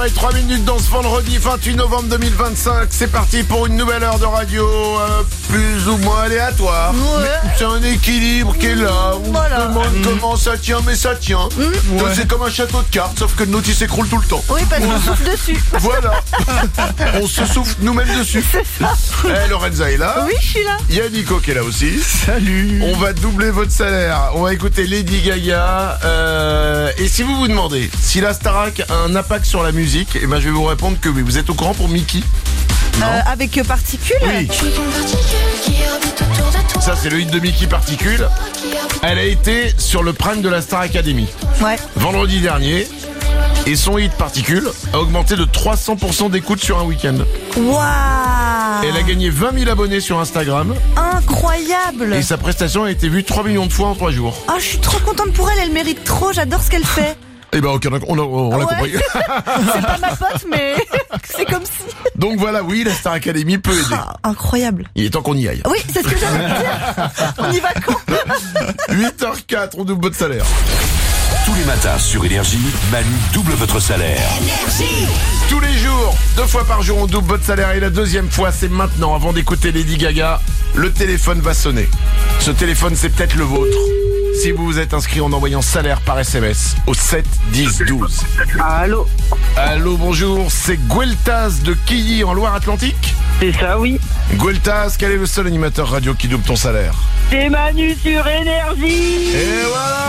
8h03 dans ce vendredi 28 novembre 2025. C'est parti pour une nouvelle heure de radio plus ou moins aléatoire. Ouais. Mais c'est un équilibre qui est là. On Voilà. se demande comment ça tient, mais ça tient. Donc c'est comme un château de cartes, sauf que le nôtre il s'écroule tout le temps. Oui, parce qu'on souffle dessus. Voilà. On se souffle nous-mêmes dessus. C'est ça. Lorenza est là. Oui, je suis là. Il y a Nico qui est là aussi. Salut. On va doubler votre salaire. On va écouter Lady Gaga. Et si vous vous demandez si la Starac a un impact sur la musique, eh ben je vais vous répondre que oui. Vous êtes au courant pour Mickey? Avec particules. Oui. Ça c'est le hit de Mickey Particule. Elle a été sur le prime de la Star Academy Ouais. vendredi dernier. Et son hit Particule a augmenté de 300% d'écoute sur un week-end. Waouh. Elle a gagné 20 000 abonnés sur Instagram. Incroyable. Et sa prestation a été vue 3 millions de fois en 3 jours. Ah, je suis trop contente pour elle. Elle mérite trop. J'adore ce qu'elle fait. Eh ben ok, on l'a Ouais. compris. C'est pas ma pote, mais c'est comme si. Donc voilà, oui, la Star Academy peut aider. Ah, incroyable. Il est temps qu'on y aille. Oui, c'est ce que j'allais dire. On y va quand? 8h04, on double votre salaire. Tous les matins sur Énergie, Manu double votre salaire. Tous les jours, 2 fois par jour, on double votre salaire. Et la deuxième fois, c'est maintenant, avant d'écouter Lady Gaga. Le téléphone va sonner. Ce téléphone, c'est peut-être le vôtre. Si vous vous êtes inscrit en envoyant salaire par SMS au 7 10 12. Allô, Allô, bonjour, c'est Gueltaz de Quilly en Loire-Atlantique. c'est ça, oui. Gueltaz, quel est le seul animateur radio qui double ton salaire? C'est Manu sur Énergie. Et voilà.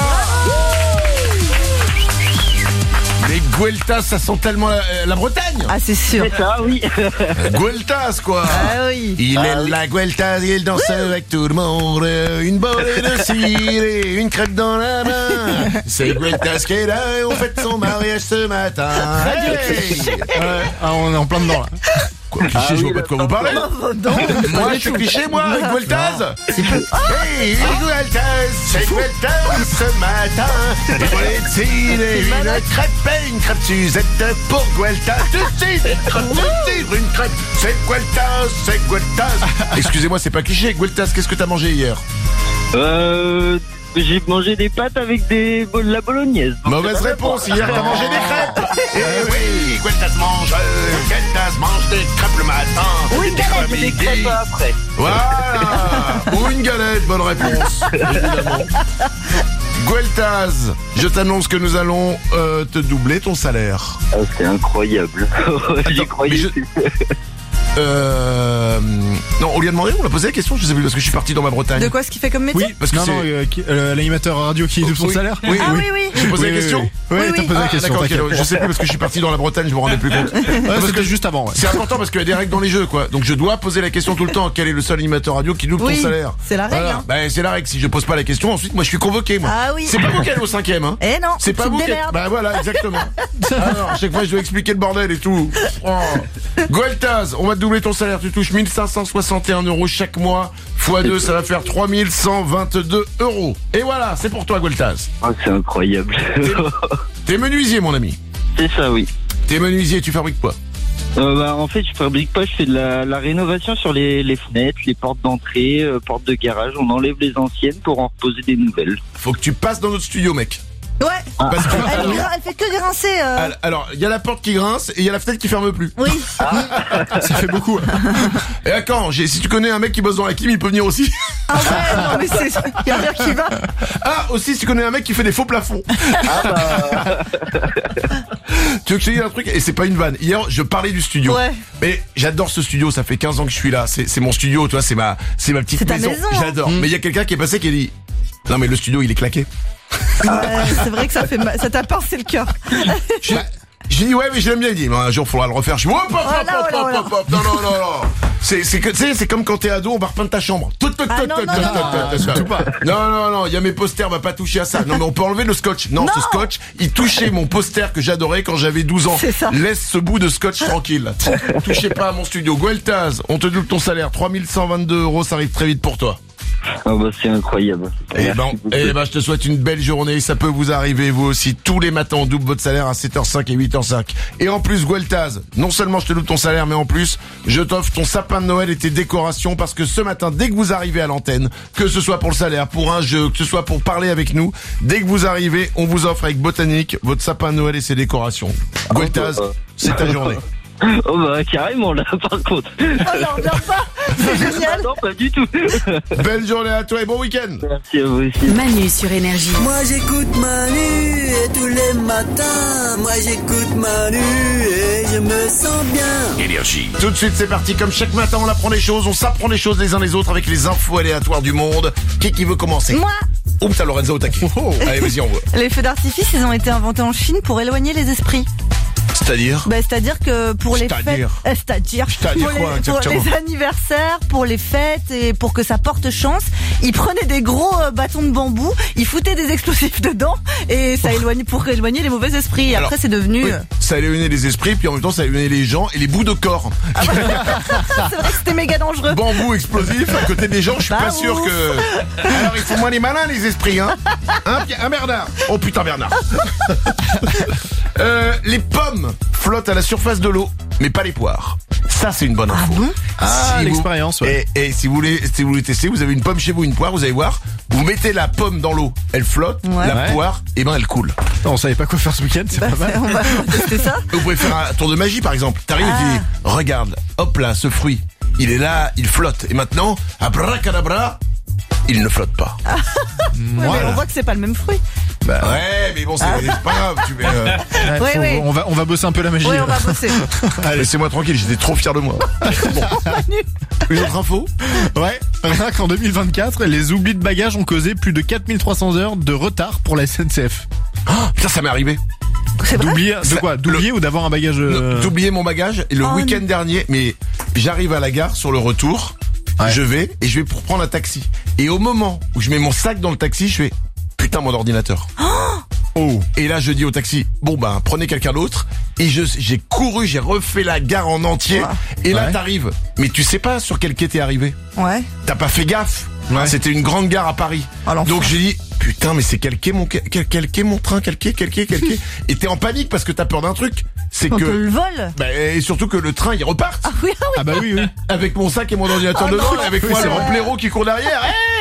Les Gueltas, ça sent tellement la Bretagne. Ah, c'est sûr. C'est ça, oui. Gueltas, quoi. Ah oui. Il est la Gueltas, il danse avec tout le monde. Une bolée de cire et une crêpe dans la main. C'est Gueltas qui est là et on fête son mariage ce matin. Hey. On est en plein dedans là. Quoi, cliché, je vois pas de quoi vous parlez. Moi, je suis cliché, moi, avec Gueltas. Hey, Gueltas, c'est Gueltas ce matin. Une bolée de cire et une crêpe et une crêpe Suzette pour Gueltas. Tout de suite, une crêpe, c'est Gueltas, c'est Gueltas. Excusez-moi, c'est pas cliché. Gueltas, qu'est-ce que t'as mangé hier? J'ai mangé des pâtes avec de la bolognaise. Mauvaise réponse, hier t'as mangé des crêpes. Eh oui, Gueltas mange des crêpes le matin. Ou une des crêpes galette, des midi. crêpes après. Voilà. Ou une galette, bonne réponse, évidemment. Gueltaz, je t'annonce que nous allons te doubler ton salaire. Ah, c'est incroyable. J'y croyais. Non, on lui a demandé, on l'a posé la question, je sais plus, parce que je suis parti dans ma Bretagne. De quoi ce qu'il fait comme métier? Oui, parce que Non, l'animateur radio qui double son Oui. salaire. Oui. Ah oui, oui. J'ai posé la question. Oui, Oui, t'as oui. posé la Ah, question. d'accord, ok, t'inquiète. je sais plus parce que je suis parti dans la Bretagne, je me rendais plus compte. Ouais, Parce c'était que juste avant. Ouais. c'est important parce qu'il y a des règles dans les jeux, quoi. Donc je dois poser la question tout le temps. Quel est le seul animateur radio qui double Oui, ton salaire? c'est la règle, hein. Ben, c'est la règle. Si je pose pas la question, ensuite moi je suis convoqué, moi. Ah oui. C'est pas vous qui allez au 5e, hein. Eh non. C'est pas tu te vous qui. démerdes. Bah voilà, exactement. Alors, à chaque fois je dois expliquer le bordel et tout. Oh. Gueltaz, on va te doubler ton salaire. Tu touches 1561 € chaque mois. x2, ça va faire 3122 €. Et voilà, c'est pour toi, Gueltaz. Ah, c'est incroyable. T'es menuisier, mon ami. C'est ça, oui. T'es menuisier, tu fabriques quoi? En fait, je fabrique pas, je fais de la rénovation sur les fenêtres, les portes d'entrée, portes de garage. On enlève les anciennes pour en reposer des nouvelles. Faut que tu passes dans notre studio, mec. Ouais. Parce que Elle fait que grincer. alors, il y a la porte qui grince et il y a la fenêtre qui ferme plus. Oui. Ça fait beaucoup. Et quand si tu connais un mec qui bosse dans la Kim, il peut venir aussi. Ah ouais, non, mais c'est. Il y a rien qui va. Ah, aussi, si tu connais un mec qui fait des faux plafonds. Tu veux que je te dise un truc? Et c'est pas une vanne. Hier, je parlais du studio. Ouais. Mais j'adore ce studio, ça fait 15 ans que je suis là. C'est mon studio, toi, c'est ma petite C'est ta maison. maison, hein. J'adore. Mais il y a quelqu'un qui est passé qui a dit: non, mais le studio, il est claqué. Ouais, c'est vrai que ça fait mal. Ça t'a pincé le cœur. J'ai dit ouais, mais je l'aime bien. Il dit un jour faudra le refaire. Je dis hop, hop, hop, Voilà, hop, voilà, hop, hop. Non. C'est que tu sais, c'est comme quand t'es ado, on va repeindre ta chambre. Non, Non, il y a mes posters, on va pas toucher à ça. Non, mais on peut enlever le scotch. Non, ce scotch, il touchait mon poster que j'adorais quand j'avais 12 ans. C'est ça. Laisse ce bout de scotch tranquille. Touchez pas à mon studio. Gueltaz, on te double ton salaire, 3122 €, ça arrive très vite pour toi. Ah bah c'est incroyable. Merci beaucoup. Je te souhaite une belle journée. Ça peut vous arriver, vous aussi. Tous les matins, on double votre salaire à 7h05 et 8h05. Et en plus, Gueltaz, non seulement je te double ton salaire, mais en plus, je t'offre ton sapin de Noël et tes décorations parce que ce matin, dès que vous arrivez à l'antenne, que ce soit pour le salaire, pour un jeu, que ce soit pour parler avec nous, dès que vous arrivez, on vous offre avec Botanique votre sapin de Noël et ses décorations. Gueltaz, c'est ta journée. Oh bah carrément là par contre. Oh non, regarde pas. C'est génial. Non pas du tout. Belle journée à toi et bon week-end. Merci à vous aussi. Manu sur Énergie. Moi j'écoute Manu et tous les matins. Moi j'écoute Manu et je me sens bien. Énergie. Tout de suite, c'est parti. Comme chaque matin, on apprend des choses, on s'apprend des choses les uns les autres avec les infos aléatoires du monde. Qui veut commencer? Moi. Oups, t'as Lorenzo au taquet. Allez, vas-y, on voit. Les feux d'artifice, ils ont été inventés en Chine pour éloigner les esprits. C'est-à-dire? C'est-à-dire que pour les fêtes, c'est-à-dire C'est-à-dire pour, quoi, pour exactement les anniversaires, pour les fêtes et pour que ça porte chance, ils prenaient des gros bâtons de bambou, ils foutaient des explosifs dedans et ça éloignait pour éloigner les mauvais esprits. Et Alors, après, c'est devenu. Oui, ça éloignait les esprits, puis en même temps, ça éloignait les gens et les bouts de corps. C'est vrai que c'était méga dangereux. Bambou explosif à côté des gens, je suis Bah pas sûr ouf. que. Alors, ils sont moins les malins, les esprits, hein? Un Bernard. Oh putain, Bernard. Les pommes flottent à la surface de l'eau, mais pas les poires. Ça, c'est une bonne info. bon Ah, Si l'expérience, ouais. Et si vous voulez tester, vous avez une pomme chez vous, une poire, vous allez voir. Vous mettez la pomme dans l'eau, elle flotte. Ouais. La Ouais. poire, elle coule. On savait pas quoi faire ce week-end, c'est Bah, pas mal. on va tester ça. Vous pouvez faire un tour de magie, par exemple. T'arrives et tu dis, regarde, hop là, ce fruit, il est là, il flotte. Et maintenant, abracadabra, il ne flotte pas. Ouais, mais Voilà. on voit que c'est pas le même fruit. Ouais, mais bon, c'est pas grave. Ouais, Ouais, ouais. On va bosser un peu la magie. Oui, on va bosser. Laissez-moi tranquille, j'étais trop fier de moi. Bon. Une autre info? Ouais, rien qu'en 2024, les oublis de bagages ont causé plus de 4300 heures de retard pour la SNCF. Oh, putain, ça m'est arrivé. C'est vrai. D'oublier, de Ça- quoi? D'oublier ou d'avoir un bagage D'oublier mon bagage et le Oh, week-end dernier, mais j'arrive à la gare sur le retour, Ouais. je vais pour prendre un taxi. Et au moment où je mets mon sac dans le taxi, je fais putain mon ordinateur. Oh. Et là je dis au taxi, bon ben prenez quelqu'un d'autre. Et j'ai couru, j'ai refait la gare en entier. Et là Ouais. t'arrives, mais tu sais pas sur quel quai t'es arrivé. Ouais. T'as pas fait gaffe. Ouais. C'était une grande gare à Paris. Oh, l'enfer. Donc j'ai dit putain mais c'est quel quai mon train, quel quai. Et t'es en panique parce que t'as peur d'un truc. C'est Donc que le vol. bah, et surtout que le train il reparte. Ah oui, ah oui. Ah bah oui, oui. Avec mon sac et mon ordinateur Oh dedans, non. et avec Oui, moi c'est le vrai. blaireau qui court derrière.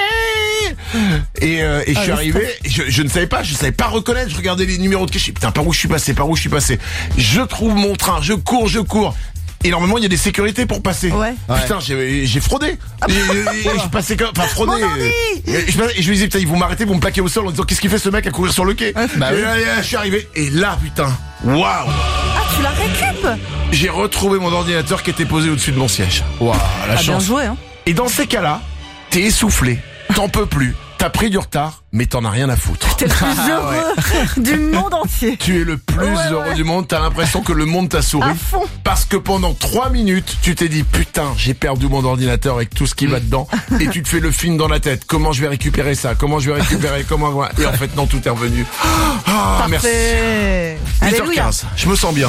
Et je suis le arrivé, je ne savais pas reconnaître, je regardais les numéros de quai, je dis putain par où je suis passé. Je trouve mon train, je cours. Et normalement il y a des sécurités pour passer. Ouais. Putain, j'ai fraudé. Et je passais comme, enfin fraudé. Mon ordi. Et je me disais putain ils vont m'arrêter, ils vont me plaquer au sol en disant qu'est-ce qu'il fait ce mec à courir sur le quai. Bah Et oui. là, je suis arrivé et là putain, waouh, Ah, tu la récupes. j'ai retrouvé mon ordinateur qui était posé au-dessus de mon siège. Waouh, la Ah, bien chance. joué, hein. Et dans ces cas-là, t'es essoufflé, t'en peux plus, t'as pris du retard, mais t'en as rien à foutre. T'es le plus heureux du monde entier. Tu es le plus Ouais, heureux ouais. du monde, t'as l'impression que le monde t'a souri. À fond. Parce que pendant 3 minutes, tu t'es dit, putain, j'ai perdu mon ordinateur avec tout ce qui va dedans. Et tu te fais le film dans la tête. Comment je vais récupérer ça? Comment Et en fait, non, tout est revenu. Ah, merci. Parfait. Alléluia. 8h15, je me sens bien.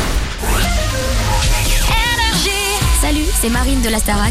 Salut, c'est Marine de la Starac.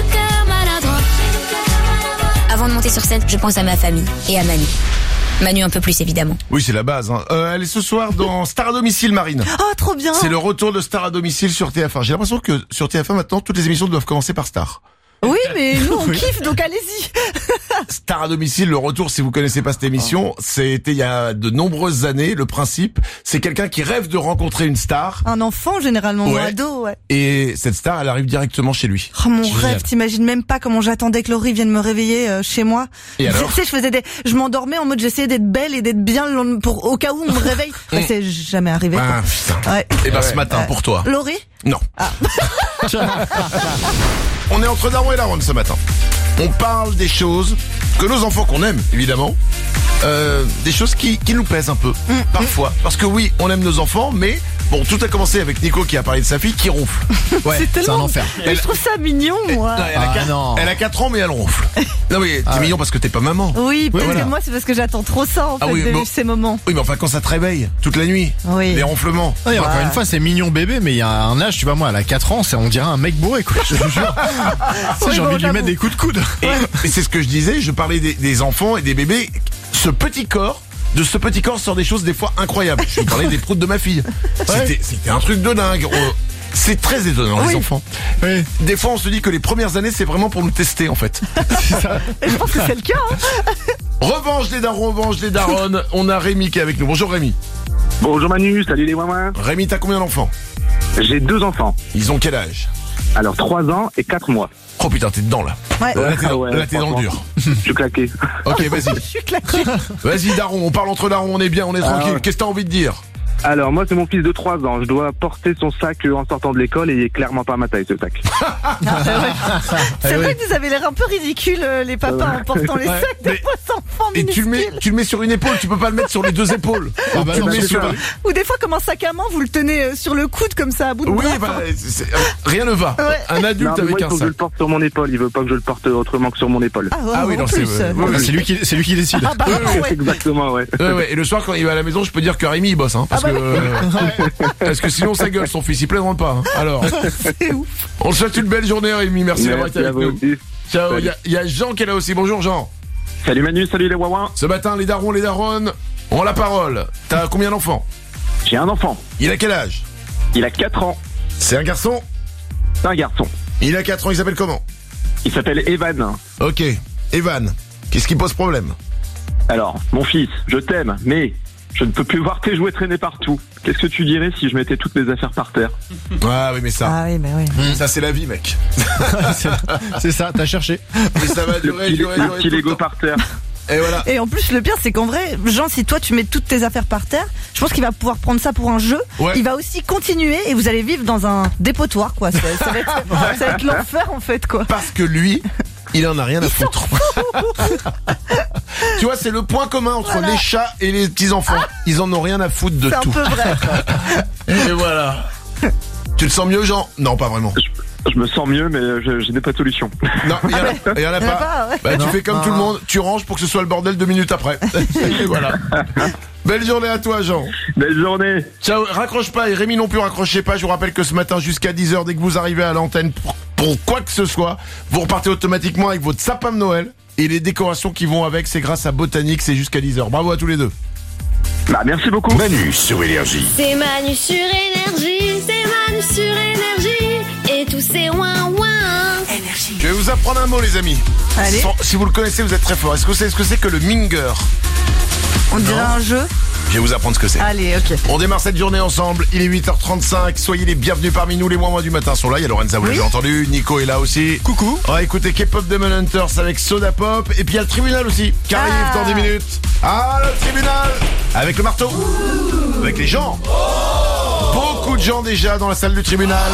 Avant de monter sur scène, je pense à ma famille et à Manu. Manu un peu plus évidemment. Oui, c'est la base. Hein. Elle est ce soir dans Star à domicile, Marine. Oh, trop bien. C'est le retour de Star à domicile sur TF1. J'ai l'impression que sur TF1 maintenant, toutes les émissions doivent commencer par Star. Oui, mais nous, on kiffe, donc allez-y. Star à domicile, le retour, si vous connaissez pas cette émission, c'était il y a de nombreuses années. Le principe, c'est quelqu'un qui rêve de rencontrer une star. Un enfant, généralement, ou Ouais. ado, ouais. Et cette star, elle arrive directement chez lui. Oh, mon Génial. rêve, t'imagines même pas comment j'attendais que Laurie vienne me réveiller chez moi. Et alors Tu sais, je m'endormais en mode j'essayais d'être belle et d'être bien au cas où on me réveille. Bah, c'est jamais arrivé. Ah, quoi. putain. Ouais. Et ben ce matin, Ouais. pour toi. Laurie? Non. On est entre Daron et Daron ce matin. On parle des choses que nos enfants qu'on aime, évidemment. Des choses qui nous pèsent un peu, parfois. Parce que oui, on aime nos enfants, mais Bon, tout a commencé avec Nico qui a parlé de sa fille qui ronfle. Ouais, C'est c'est un tellement... enfer. Mais je trouve ça mignon, moi. Non, elle a 4 ans mais elle ronfle. Non mais t'es mignon parce que t'es pas maman. Oui, peut-être voilà. que moi, c'est parce que j'attends trop ça, en fait, de vivre ces moments. Oui mais enfin quand ça te réveille toute la nuit, les ronflements. Ouais, encore une fois, c'est mignon bébé, mais il y a un âge, tu vois, moi, elle a 4 ans, on dirait un mec bourré, quoi, je te jure. J'ai envie de lui mettre des coups de coude. Et c'est ce que je disais, je parlais des enfants et des bébés. De ce petit corps sort des choses des fois incroyables. Je parlais des proutes de ma fille. C'était un truc de dingue. C'est très étonnant, les enfants. Oui. Des fois, on se dit que les premières années, c'est vraiment pour nous tester, en fait. Et je pense que c'est le cas. Revanche des darons, revanche des daronnes. On a Rémi qui est avec nous. Bonjour Rémi. Bonjour Manu, salut les Wouin. Rémi, t'as combien d'enfants? J'ai 2 enfants. Ils ont quel âge? Alors 3 ans et 4 mois. Oh putain, t'es dedans là. Ouais. Là, t'es dans le dur. Je suis claqué. Ok, vas-y. Je suis claqué. Vas-y, daron, on parle entre darons, on est bien, on est tranquille. Qu'est-ce que t'as envie de dire? Alors moi c'est mon fils de 3 ans. Je dois porter son sac en sortant de l'école et il est clairement pas à ma taille ce sac. C'est vrai que vous avez l'air un peu ridicule, les papas, en portant les sacs de vos enfants Et tu minuscules. le mets sur une épaule, tu peux pas le mettre sur les 2 épaules. Tu le mets sur... Ou des fois, comme un sac à main, vous le tenez sur le coude, comme ça, à bout de Oui, bras. rien ne va. Ouais. Un adulte Non, mais avec moi, il un faut que je sac. le porte sur mon épaule. Il veut pas que je le porte autrement que sur mon épaule. Ah oui, en non, plus. C'est lui qui décide. Ah bah, ouais. Exactement, ouais. Ouais. Et le soir, quand il va à la maison, je peux dire que Rémi, il bosse, hein. Parce que sinon, sa gueule, son fils, il plaisante pas. Hein. Alors, C'est ouf. on te souhaite une belle journée, Rémi. Merci d'avoir été Merci à avec vous nous. aussi. Ciao. Salut. Il y a Jean qui est là aussi. Bonjour, Jean. Salut Manu, salut les Wouin. Ce matin, les darons, les daronnes ont la parole. T'as combien d'enfants? J'ai un enfant. Il a quel âge? Il a 4 ans. C'est un garçon? C'est un garçon. Il a 4 ans, il s'appelle comment? Il s'appelle Evan. Ok. Evan, qu'est-ce qui pose problème? Alors, mon fils, je t'aime, mais je ne peux plus voir tes jouets traîner partout. Qu'est-ce que tu dirais si je mettais toutes mes affaires par terre? Ah oui, mais ça... Ah oui, bah oui. Ça, c'est la vie, mec. C'est ça, t'as cherché. Et ça va durer. Le petit Lego par terre. Et voilà. Et en plus, le pire, c'est qu'en vrai, Jean, si toi tu mets toutes tes affaires par terre, je pense qu'il va pouvoir prendre ça pour un jeu. Ouais. Il va aussi continuer et vous allez vivre dans un dépotoir, quoi. Ça va être l'enfer, en fait, quoi. Parce que lui, il en a rien à foutre. Tu vois, c'est le point commun entre les chats et les petits-enfants. Ils en ont rien à foutre de C'est un tout. peu vrai. Et voilà. Tu te sens mieux, Jean? Non, pas vraiment. Je me sens mieux, mais je n'ai pas de solution. Non, il y en a pas. ouais. Bah, tu fais comme tout le monde, tu ranges pour que ce soit le bordel 2 minutes après. Et voilà. Belle journée à toi, Jean. Belle journée. Ciao, raccroche pas, et Rémi non plus, raccrochez pas. Je vous rappelle que ce matin, jusqu'à 10h, dès que vous arrivez à l'antenne pour quoi que ce soit, vous repartez automatiquement avec votre sapin de Noël. Et les décorations qui vont avec, c'est grâce à Botanique, c'est jusqu'à 10h. Bravo à tous les deux. Bah, merci beaucoup. Manu sur Énergie. C'est Manu sur Énergie, c'est Manu sur Énergie, et tous ces ouin-ouin. Je vais vous apprendre un mot, les amis. Allez. Si vous le connaissez, vous êtes très fort. Est-ce que vous savez ce que c'est que le minger? On dirait un jeu. Je vais vous apprendre ce que c'est. Allez, ok. On démarre cette journée ensemble, il est 8h35, soyez les bienvenus parmi nous, les moins du matin sont là, il y a Lorenza, vous l'avez entendu, Nico est là aussi. Coucou. On va écouter K-Pop Demon Hunters avec Soda Pop, et puis il y a le tribunal aussi, qui arrive dans 10 minutes. Ah, le tribunal, avec le marteau, avec les gens. Beaucoup de gens déjà dans la salle du tribunal.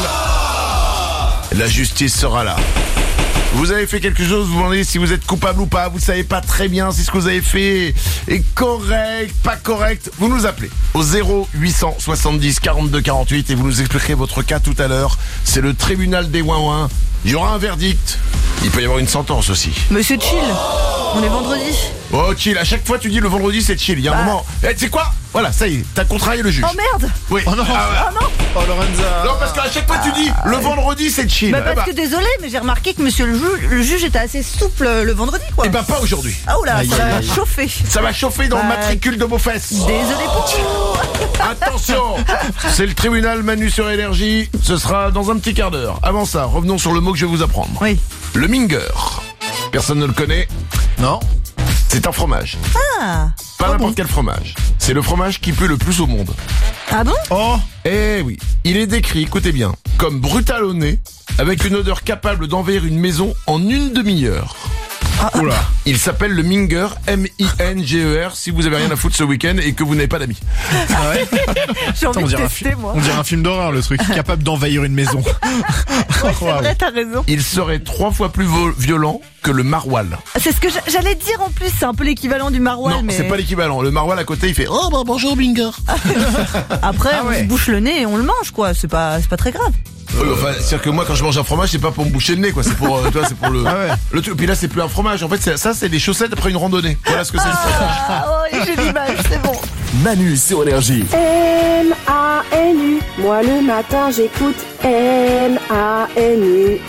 La justice sera là. Vous avez fait quelque chose, vous vous demandez si vous êtes coupable ou pas, vous savez pas très bien si ce que vous avez fait est correct, pas correct, vous nous appelez au 0870 42 48 et vous nous expliquerez votre cas tout à l'heure. C'est le tribunal des ouin-ouin. Il y aura un verdict. Il peut y avoir une sentence aussi. Monsieur Chill, on est vendredi. Oh, chill, à chaque fois tu dis le vendredi c'est chill. Il y a un moment. Tu sais quoi? Voilà, ça y est, t'as contrarié le juge. Oh merde. Oui. Oh non. Ah ouais. Oh non. Oh Lorenza. Non, parce qu'à chaque fois tu dis le vendredi c'est chill. Bah parce que désolé, mais j'ai remarqué que monsieur le juge était assez souple le vendredi, quoi. Eh ben pas aujourd'hui. Ah oula, Aïe, ça aïe, va aïe. chauffer. Ça va chauffer dans le matricule de vos fesses. Désolé pour Attention, c'est le tribunal Manu sur Énergie. Ce sera dans un petit quart d'heure. Avant ça, revenons sur le mot que je vais vous apprendre. Oui. Le minger. Personne ne le connaît. Non. C'est un fromage. Ah. Pas Oh n'importe bon. quel fromage. C'est le fromage qui pue le plus au monde. Ah bon? Oh. Eh oui, il est décrit, écoutez bien, comme brutal au nez, avec une odeur capable d'envahir une maison en une demi-heure. Oula. Il s'appelle le Minger, M-I-N-G-E-R, si vous avez rien à foutre ce week-end et que vous n'avez pas d'amis. Ah ouais. J'ai envie On de dirait, tester, moi. on dirait un film d'horreur, le truc. Capable d'envahir une maison. Ouais, c'est vrai, t'as raison. Il serait 3 fois plus violent que le maroilles. C'est ce que j'allais dire en plus, c'est un peu l'équivalent du maroilles. Non, mais c'est pas l'équivalent. Le maroilles à côté, il fait « Oh, bah bonjour, Minger ». Après, Ah ouais. on se bouche le nez et on le mange, quoi. C'est pas très grave. Oui, enfin, c'est-à-dire que moi, quand je mange un fromage, c'est pas pour me boucher le nez, quoi. C'est pour, tu vois, c'est pour le, Ah ouais. le truc. Puis là, c'est plus un fromage. En fait, ça, c'est des chaussettes après une randonnée. Voilà ce que c'est. Ah, oh, j'ai l'image, c'est bon. Manu sur Énergie. M-A-N-U. Moi le matin j'écoute M-A-N-U.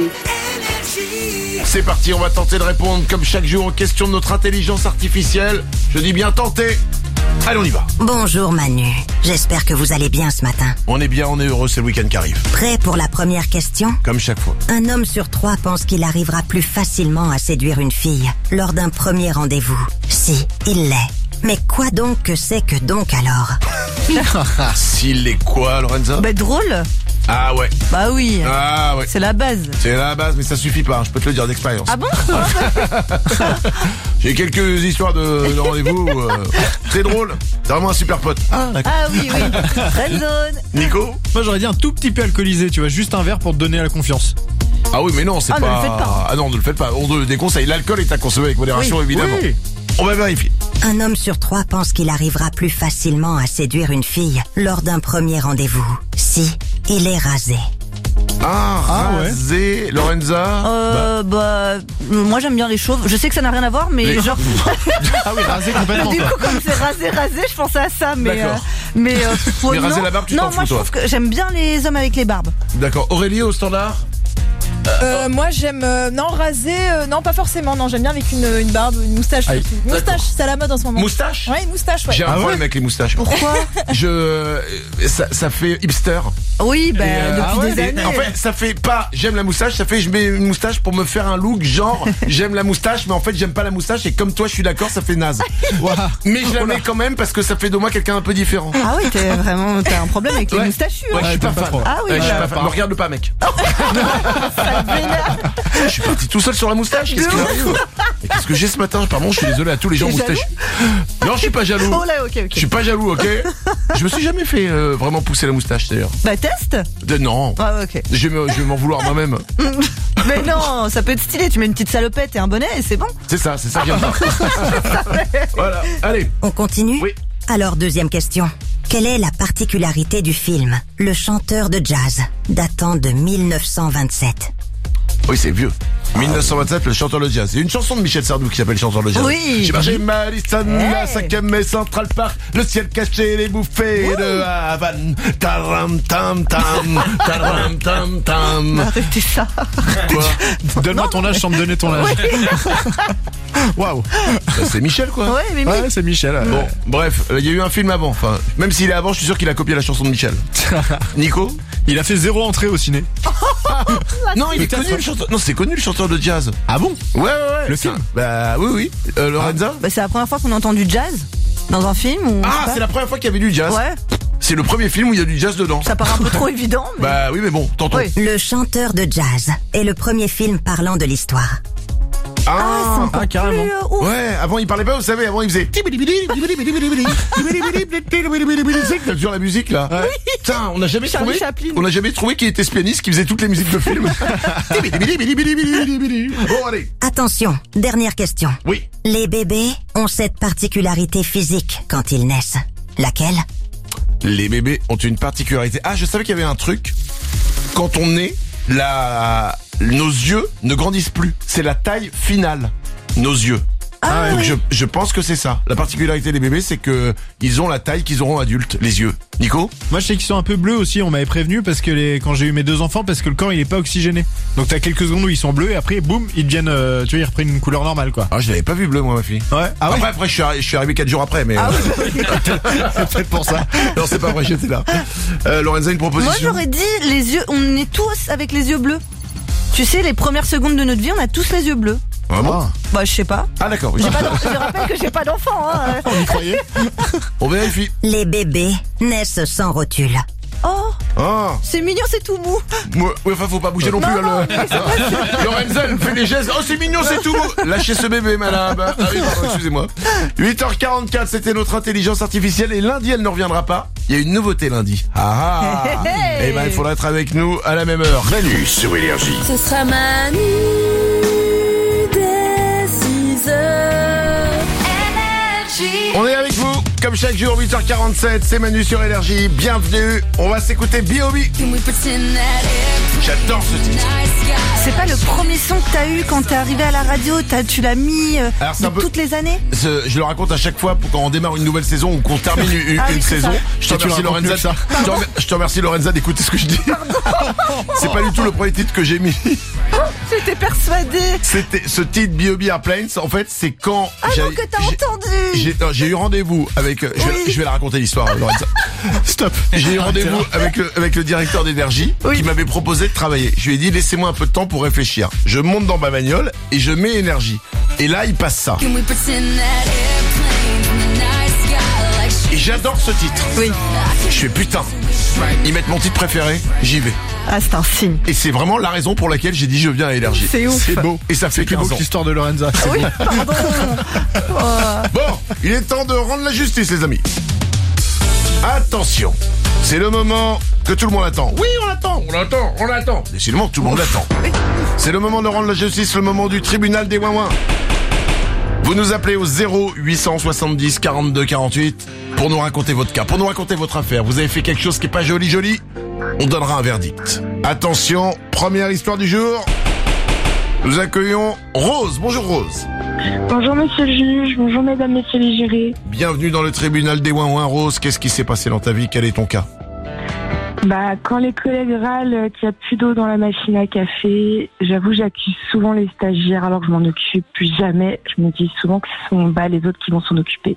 C'est parti, on va tenter de répondre comme chaque jour aux questions de notre intelligence artificielle. Je dis bien tenter. Allez, on y va. Bonjour Manu, j'espère que vous allez bien ce matin. On est bien, on est heureux, c'est le week-end qui arrive. Prêt pour la première question? Comme chaque fois. Un homme sur 3 pense qu'il arrivera plus facilement à séduire une fille lors d'un premier rendez-vous. Si, il l'est. Mais quoi donc que c'est que donc alors? S'il est quoi, Lorenza? Bah, drôle. Ah ouais. Bah oui. Ah ouais. C'est la base. C'est la base, mais ça suffit pas, hein, je peux te le dire d'expérience. Ah bon? J'ai quelques histoires de rendez-vous. C'est drôle. C'est vraiment un super pote. Ah, d'accord. Ah oui, oui. Red zone. Nico? Moi, j'aurais dit un tout petit peu alcoolisé, tu vois, juste un verre pour te donner la confiance. Ah oui, mais non, c'est Ah, pas... ne le faites pas. Ah non, ne le faites pas. On te déconseille. L'alcool est à consommer avec modération, Oui. évidemment. Oui. On va vérifier. Un homme sur 3 pense qu'il arrivera plus facilement à séduire une fille lors d'un premier rendez-vous. Si, il est rasé. Ah, ouais. rasé. Lorenza? Moi j'aime bien les chauves. Je sais que ça n'a rien à voir, mais Les- genre. Ah oui, rasé complètement. Du quoi. coup, comme c'est rasé, je pensais à ça, mais. D'accord. Mais Mais raser non. la barbe, tu non, t'en moi fous, je toi. trouve que j'aime bien les hommes avec les barbes. D'accord. Aurélie au standard? Moi j'aime non rasé non pas forcément non j'aime bien avec une barbe une moustache Ah, surtout. Moustache c'est à la mode en ce moment. Moustache? Ouais une moustache ouais. J'ai un problème avec les moustaches. Pourquoi? Ça fait hipster. Oui, bah, Et, depuis ah ouais, des Et années. en fait, ça fait pas j'aime la moustache, ça fait je mets une moustache pour me faire un look genre j'aime la moustache, mais en fait j'aime pas la moustache et comme toi je suis d'accord, ça fait naze. Ouah. Mais je la mets quand même parce que ça fait de moi quelqu'un un peu différent. Ah oui, t'as un problème avec les Ouais. moustachus. Ouais, hein. je suis pas t'aimes pas fan. trop. Ah oui, Ouais, je suis bah, pas fan. Me regarde pas, mec. ça te vénère. Je suis parti tout seul sur la moustache. Qu'est-ce qui m'arrive? Mais qu'est-ce que j'ai ce matin? Pardon, je suis désolé à tous les gens T'es moustachus. Non, je suis pas jaloux. Oh là, ok. Je suis pas jaloux, ok? Je me suis jamais fait vraiment pousser la moustache d'ailleurs. Bah, teste. Non. Ah, ok. Je vais m'en vouloir moi-même. Mais non, ça peut être stylé. Tu mets une petite salopette et un bonnet et c'est bon. C'est ça que j'aime pas. Voilà, allez. On continue? Oui. Alors, deuxième question. Quelle est la particularité du film Le chanteur de jazz, datant de 1927? Oui, c'est vieux. 1927, le chanteur de jazz. C'est une chanson de Michel Sardou qui s'appelle Chanteur de jazz. Oui. J'ai marché Madison, la Hey. 5e et Central Park, le ciel caché, les bouffées de Havane. Taram tam tam, taram tam tam. Arrêtez ça. Quoi? Donne-moi ton âge sans me donner ton âge. Waouh. Bah, c'est Michel, quoi. Ouais, mais Ouais, c'est Michel. ouais. Bon, bref, il y a eu un film avant. Enfin, même s'il est avant, je suis sûr qu'il a copié la chanson de Michel. Nico? Il a fait 0 entrée au ciné. Non, il est Peut-être. connu le chanteur. Non, c'est connu le chanteur de jazz. Ah bon? Ouais. Le C'est film? Bah oui. Lorenza? Bah, c'est la première fois qu'on entend du jazz dans un film ou. je sais Ah, pas. c'est la première fois qu'il y avait du jazz. Ouais, C'est le premier film où il y a du jazz dedans. ça paraît un peu trop évident. Mais... Bah oui, mais bon, tentons. Oui. Le chanteur de jazz est le premier film parlant de l'histoire. c'est encore carrément. plus, ouf. Ouais, avant il parlait pas, vous savez, avant il faisait sur la musique là. Putain, on n'a jamais Charlie trouvé. Chaplin. On n'a jamais trouvé qui était ce pianiste qui faisait toutes les musiques de film. Bon allez. Attention, dernière question. Oui. Les bébés ont cette particularité physique quand ils naissent. Laquelle? Les bébés ont une particularité. Ah, je savais qu'il y avait un truc. Quand on est nos yeux ne grandissent plus. C'est la taille finale. Nos yeux. Ah, Donc oui. je pense que c'est ça. La particularité des bébés, c'est que ils ont la taille qu'ils auront adultes, les yeux. Nico? Moi, je sais qu'ils sont un peu bleus aussi. On m'avait prévenu parce que quand j'ai eu mes 2 enfants, parce que le corps il est pas oxygéné. Donc t'as quelques secondes où ils sont bleus et après, boum, ils deviennent, tu vois, ils reprennent une couleur normale, quoi. Ah, je l'avais pas vu bleu, moi, ma fille. Ouais. Ah ouais. Après, je suis arrivé 4 jours après, mais C'est peut-être pour ça. non, c'est pas vrai, j'étais là. Lorenza, une Moi proposition. j'aurais dit les yeux. On est tous avec les yeux bleus. Tu sais, les premières secondes de notre vie, on a tous les yeux bleus. Vraiment? Bah, je sais pas. Ah, d'accord. Je rappelle que j'ai pas d'enfant. Hein. On y croyait. On vérifie. Les bébés naissent sans rotule. Oh, Ah. C'est mignon, c'est tout mou. Ouais, enfin, faut pas bouger non plus. Non, Lorenza, elle me fait des gestes. Oh, c'est mignon, c'est tout mou. Lâchez ce bébé, madame. Ah oui, pardon, excusez-moi. 8h44, c'était notre intelligence artificielle. Et lundi, elle ne reviendra pas. Il y a une nouveauté lundi. Ah. Et ben, il faudra être avec nous à la même heure. Manu sur Énergie. Ce sera Manu dès 6h. Énergie. On est avec vous, comme chaque jour, 8h47, c'est Manu sur Énergie. Bienvenue, on va s'écouter B.O.B. J'adore ce titre. C'est pas le premier son que t'as eu quand t'es arrivé à la radio, tu l'as mis Alors, c'est un peu- toutes les années. Je le raconte à chaque fois pour quand on démarre une nouvelle saison ou qu'on termine une oui, c'est saison. ça. Je te remercie Lorenza. Je te remercie Lorenza d'écouter ce que je dis. C'est pas du tout le premier titre que j'ai mis. J'étais persuadée. C'était ce titre B.O.B. Airplanes. En fait, c'est quand Ah non, que t'as entendu. j'ai eu rendez-vous avec. Je vais la raconter l'histoire, Lorenza. Stop. J'ai eu rendez-vous avec le directeur d'énergie qui m'avait proposé de travailler. Je lui ai dit laissez-moi un peu de temps pour réfléchir. Je monte dans ma bagnole et je mets énergie. Et là, il passe ça. Et j'adore ce titre. Oui. Je fais putain. Ils mettent mon titre préféré, j'y vais. Ah, c'est un signe. Et c'est vraiment la raison pour laquelle j'ai dit je viens à énergie. C'est ouf. C'est beau. Et ça fait C'est plus beau 15 que ans. l'histoire de Lorenza. C'est Oui, beau. pardon. Bon, il est temps de rendre la justice, les amis. Attention, c'est le moment que tout le monde attend. Oui, on l'attend. Décidément, tout le monde l'attend. C'est le moment de rendre la justice, le moment du tribunal des ouin-ouin. Vous nous appelez au 0870 42 48 pour nous raconter votre cas, pour nous raconter votre affaire. Vous avez fait quelque chose qui est pas joli, on donnera un verdict. Attention, première histoire du jour. Nous accueillons Rose. Bonjour Rose. Bonjour monsieur le juge, bonjour mesdames, messieurs les jurés. Bienvenue dans le tribunal des ouin-ouin. Rose, qu'est-ce qui s'est passé dans ta vie? Quel est ton cas? Quand les collègues râlent qu'il n'y a plus d'eau dans la machine à café, j'avoue j'accuse souvent les stagiaires alors que je m'en occupe plus jamais. Je me dis souvent que ce sont les autres qui vont s'en occuper.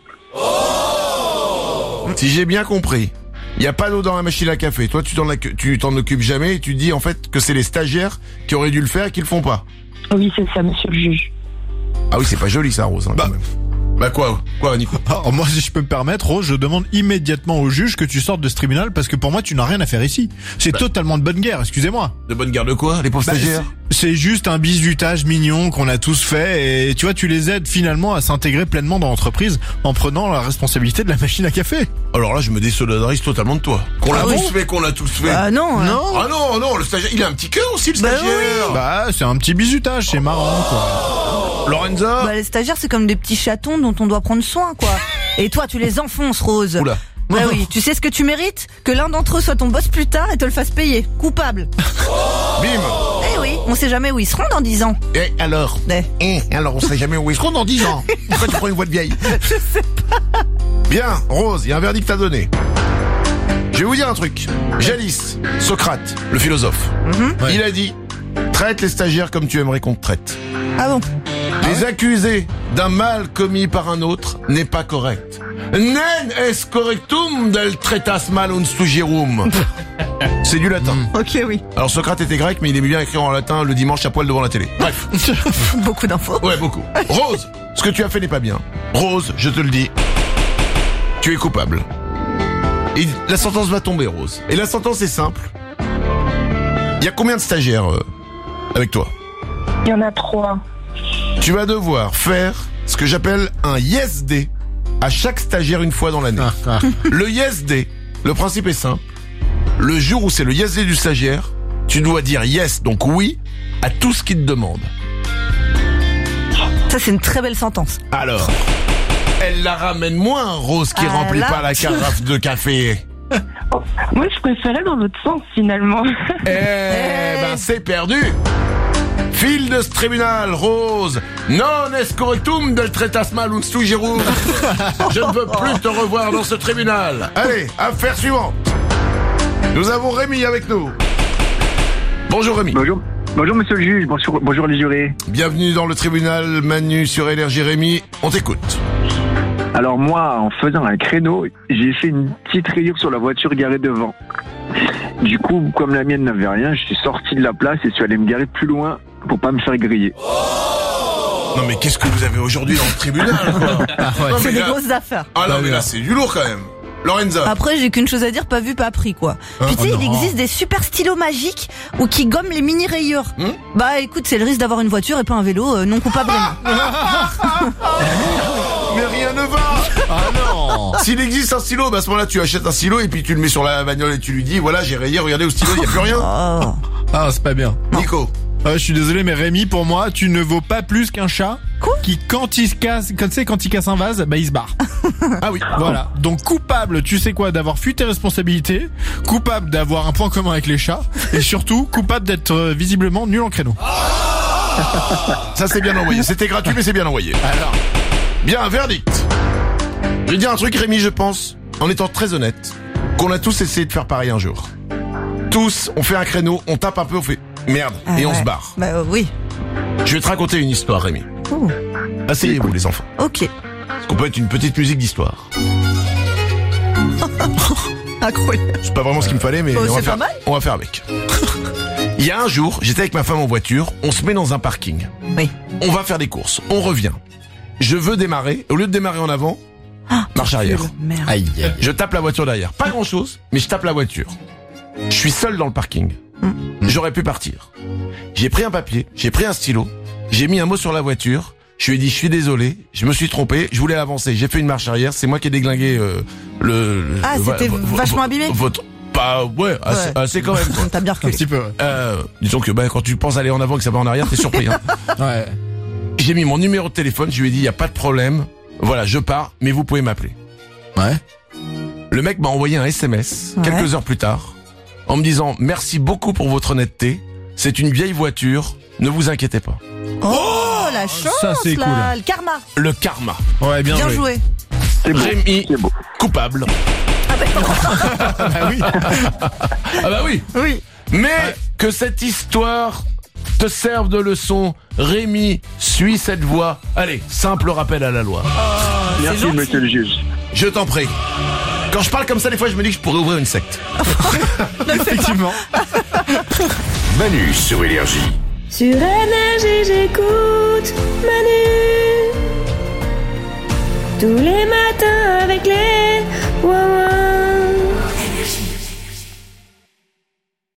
Si j'ai bien compris, il n'y a pas d'eau dans la machine à café. Toi, tu t'en occupes jamais et tu dis en fait que c'est les stagiaires qui auraient dû le faire et qui le font pas. Oui, c'est ça monsieur le juge. Ah oui, c'est pas joli ça, Rose, quand même. Bah quoi, Nico? Alors moi, si je peux me permettre, Rose, je demande immédiatement au juge que tu sortes de ce tribunal parce que pour moi, tu n'as rien à faire ici. C'est totalement de bonne guerre, excusez-moi. De bonne guerre de quoi? Les pauvres stagiaires? C'est juste un bizutage mignon qu'on a tous fait et tu vois, tu les aides finalement à s'intégrer pleinement dans l'entreprise en prenant la responsabilité de la machine à café. Alors là, je me désolidarise totalement de toi. Qu'on l'a tous fait. Ah non. Ah non, le stagiaire, il a un petit cœur aussi, le stagiaire. Bah, c'est un petit bizutage, c'est marrant, quoi. Lorenza? Les stagiaires, c'est comme des petits chatons dont on doit prendre soin, quoi. Et toi, tu les enfonces, Rose. Oula. Bah oui, tu sais ce que tu mérites? Que l'un d'entre eux soit ton boss plus tard et te le fasse payer. Coupable. Bim. Eh oui, on sait jamais où ils seront dans 10 ans. Et alors? Alors, on sait jamais où ils seront dans 10 ans. Pourquoi tu prends une voix de vieille? Je sais pas. Bien, Rose, il y a un verdict à donner. Je vais vous dire un truc. Jadis, Socrate, le philosophe, il a dit « Traite les stagiaires comme tu aimerais qu'on te traite. Ah bon? Les accuser d'un mal commis par un autre n'est pas correct. Nen est correctum del tretas malum stugierum. » C'est du latin. Ok, oui. Alors Socrate était grec, mais il aimait bien écrire en latin le dimanche à poil devant la télé. Bref. Beaucoup d'infos. Ouais, beaucoup. Rose, ce que tu as fait n'est pas bien. Rose, je te le dis, tu es coupable. Et la sentence va tomber, Rose. Et la sentence est simple. Il y a combien de stagiaires avec toi? Il y en a 3. Tu vas devoir faire ce que j'appelle un yes day à chaque stagiaire une fois dans l'année. Le yes day, le principe est simple. Le jour où c'est le yes day du stagiaire, tu dois dire yes, donc oui, à tout ce qu'il te demande. Ça, c'est une très belle sentence. Alors, elle la ramène moins, Rose, qui remplit là. pas la carafe de café. Moi je préférais dans l'autre sens finalement. C'est perdu. Fil de ce tribunal, Rose. Non est correctum del tretas malum stugierum. Je ne veux plus te revoir dans ce tribunal. Allez, affaire suivante. Nous avons Rémi avec nous. Bonjour Rémi. Bonjour monsieur le juge, bonjour les jurés. Bienvenue dans le tribunal Manu sur Énergie. Rémi, on t'écoute. Alors moi, en faisant un créneau, j'ai fait une petite rayure sur la voiture garée devant. Du coup, comme la mienne n'avait rien, je suis sorti de la place et suis allé me garer plus loin pour pas me faire griller. Non mais qu'est-ce que vous avez aujourd'hui dans le tribunal, quoi? Non, C'est mais des là- grosses affaires. Ah non mais là c'est du lourd quand même. Lorenza. Après, j'ai qu'une chose à dire, pas vu, pas pris, quoi. Puis tu sais, il existe des super stylos magiques ou qui gomment les mini rayures. Bah écoute, c'est le risque d'avoir une voiture et pas un vélo, non coupable. Mais rien ne va. Ah non. S'il existe un stylo, bah à ce moment-là, tu achètes un stylo et puis tu le mets sur la bagnole et tu lui dis, voilà, j'ai rayé, regardez au stylo, il y a plus rien. Ah, c'est pas bien. Nico. Je suis désolé, mais Rémi, pour moi, tu ne vaux pas plus qu'un chat qui, quand il casse un vase, bah il se barre. Ah oui. Voilà. Donc coupable, tu sais quoi, d'avoir fui tes responsabilités, coupable d'avoir un point commun avec les chats, et surtout coupable d'être visiblement nul en créneau. Ça c'est bien envoyé. C'était gratuit, mais c'est bien envoyé. Alors, bien, verdict. Je vais dire un truc, Rémi, je pense, en étant très honnête, qu'on a tous essayé de faire pareil un jour. Tous, on fait un créneau, on tape un peu, on fait merde, et on se barre. Bah oui. Je vais te raconter une histoire, Rémi. Asseyez-vous, les enfants. Ok. Ce qu'on peut être une petite musique d'histoire. Incroyable. C'est pas vraiment ce qu'il me fallait, mais on va faire avec. Il y a un jour, j'étais avec ma femme en voiture, on se met dans un parking. Oui. On va faire des courses, on revient. Je veux démarrer, au lieu de démarrer en avant, marche arrière. Merde. Aïe. Je tape la voiture derrière. Pas grand chose, mais je tape la voiture. Je suis seul dans le parking. J'aurais pu partir. J'ai pris un papier, j'ai pris un stylo, j'ai mis un mot sur la voiture, je lui ai dit je suis désolé, je me suis trompé, je voulais avancer, j'ai fait une marche arrière, c'est moi qui ai déglingué c'était vachement abîmé. Assez quand même. T'as bien reculé. Un petit peu. Disons que quand tu penses aller en avant et que ça va en arrière, t'es surpris. Hein. Ouais. J'ai mis mon numéro de téléphone, je lui ai dit il y a pas de problème, voilà je pars, mais vous pouvez m'appeler. Ouais. Le mec m'a envoyé un SMS quelques heures plus tard en me disant merci beaucoup pour votre honnêteté, c'est une vieille voiture, ne vous inquiétez pas. Oh la chance ça, c'est là, cool. le karma. Le karma. Ouais, bien joué. C'est beau. Rémi, C'est beau. coupable. Bah oui. Ah bah oui. Oui. Mais que cette histoire te serve de leçon. Rémi, suis cette voie. Allez, simple rappel à la loi. Merci, monsieur le juge. Je t'en prie. Quand je parle comme ça, des fois, je me dis que je pourrais ouvrir une secte. Effectivement. Manu sur Énergie. Sur Énergie, j'écoute Manu. Tous les matins avec les